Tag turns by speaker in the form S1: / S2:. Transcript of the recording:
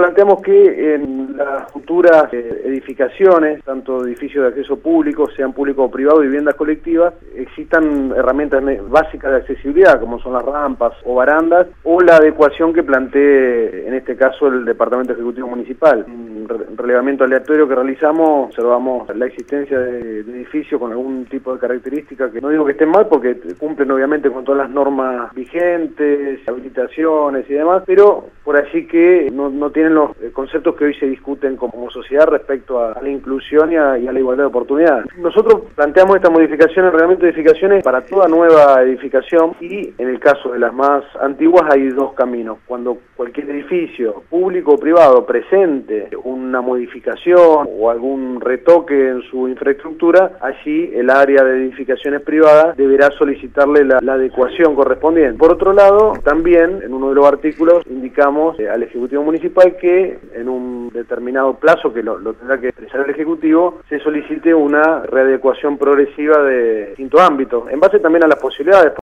S1: planteamos que en las futuras edificaciones, tanto edificios de acceso público, sean públicos o privados, viviendas colectivas, existan herramientas básicas de accesibilidad, como son las rampas o barandas, o la adecuación que plantee, en este caso, el Departamento Ejecutivo Municipal. En relevamiento aleatorio que realizamos, observamos la existencia de edificios con algún tipo de característica que no digo que estén mal, porque cumplen obviamente con todas las normas vigentes, habilitaciones y demás, pero por allí que no tienen los conceptos que hoy se discuten como sociedad respecto a la inclusión y a la igualdad de oportunidades. Nosotros planteamos esta modificación en el reglamento de edificaciones para toda nueva edificación, y en el caso de las más antiguas hay dos caminos. Cuando cualquier edificio público o privado presente una modificación o algún retoque en su infraestructura, allí el área de edificaciones privadas deberá solicitarle la adecuación correspondiente. Por otro lado, también en uno de los artículos indicamos al Ejecutivo Municipal que en un determinado plazo, que lo tendrá que expresar el Ejecutivo, se solicite una readecuación progresiva de distintos ámbitos, en base también a las posibilidades.